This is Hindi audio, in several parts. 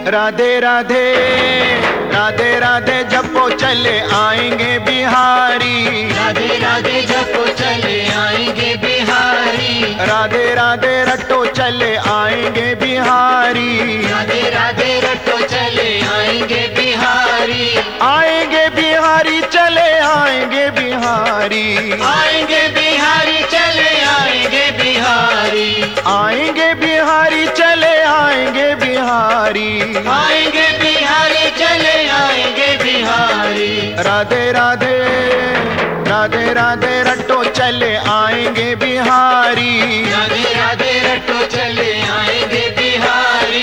राधे राधे राधे राधे जपो चले आएंगे बिहारी। राधे राधे जपो चले आएंगे बिहारी। राधे राधे रटो चले आएंगे बिहारी। राधे राधे रटो चले आएंगे बिहारी। आएंगे बिहारी चले आएंगे बिहारी। आएंगे बिहारी चले आएंगे बिहारी। आएंगे बिहारी चले आएंगे बिहारी। आएंगे बिहारी चले आएंगे बिहारी। राधे राधे राधे राधे रटो चले आएंगे बिहारी। राधे राधे रटो चले आएंगे बिहारी।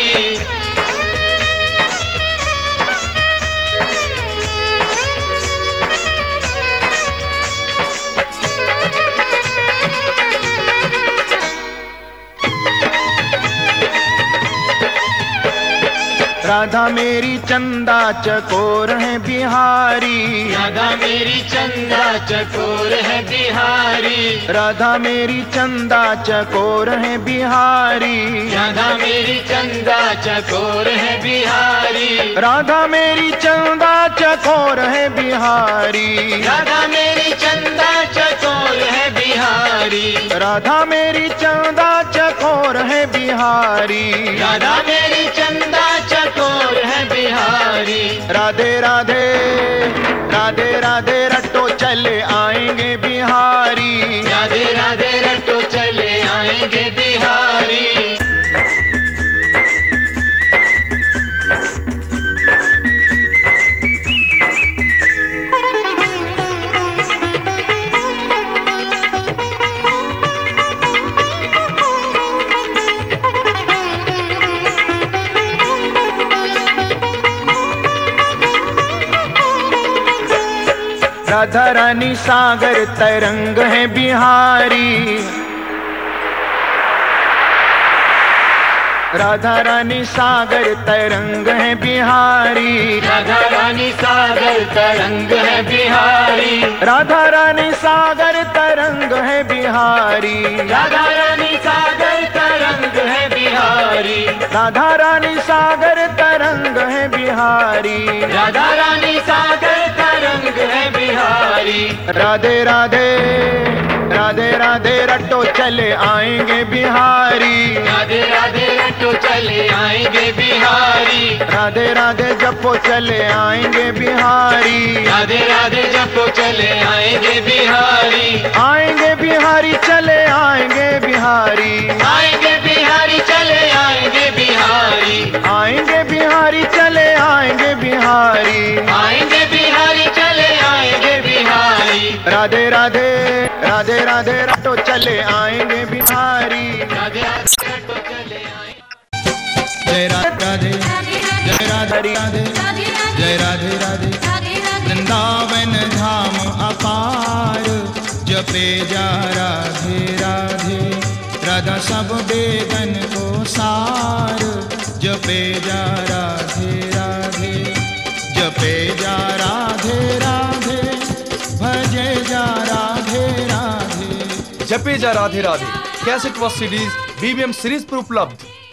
राधा मेरी चंदा चकोर है बिहारी। राधा मेरी चंदा चकोर है बिहारी। राधा मेरी चंदा चकोर है बिहारी। राधा मेरी चंदा चकोर है बिहारी। राधा मेरी चंदा चकोर है बिहारी। राधा मेरी चंदा चकोर है बिहारी। राधा मेरी चंदा चकोर है बिहारी। राधा मेरी चंदा चकोर है बिहारी। राधे राधे राधे राधे रटो चले आएंगे बिहारी। राधे राधे रटो चले आएंगे बिहारी। राधा रानी सागर तरंग है बिहारी। राधा रानी सागर तरंग है बिहारी। राधा रानी सागर तरंग है बिहारी। राधा रानी सागर तरंग है बिहारी। राधा रानी सागर तरंग है बिहारी। राधा रानी सागर तरंग है बिहारी। राधा रानी सागर तरंग है बिहारी। राधे राधे राधे राधे रटो चले आएंगे बिहारी। राधे राधे रटो चले आएंगे बिहारी। राधे राधे जपो चले आएंगे बिहारी। राधे राधे जपो चले आएंगे बिहारी। आएंगे बिहारी चले आएंगे बिहारी। आएंगे बिहारी चले आएंगे बिहारी। आएंगे बिहारी चले आएंगे बिहारी। आएंगे बिहारी चले आएंगे बिहारी। राधे राधे राधे राधे रटो चले आएंगे बिहारी। राधे राधे रटो चले आएंगे। जय राधे जय राधे राधे जय राधे राधे। वृंदावन धाम अपार जपे जा राधे राधे। राधा सब वेदन को सार जपे जा राधे राधे। जपे जा राधे राधे भजे जा राधे राधे। जपे जा राधे राधे कैसेट व सीडीज BBM सीरीज पर उपलब्ध।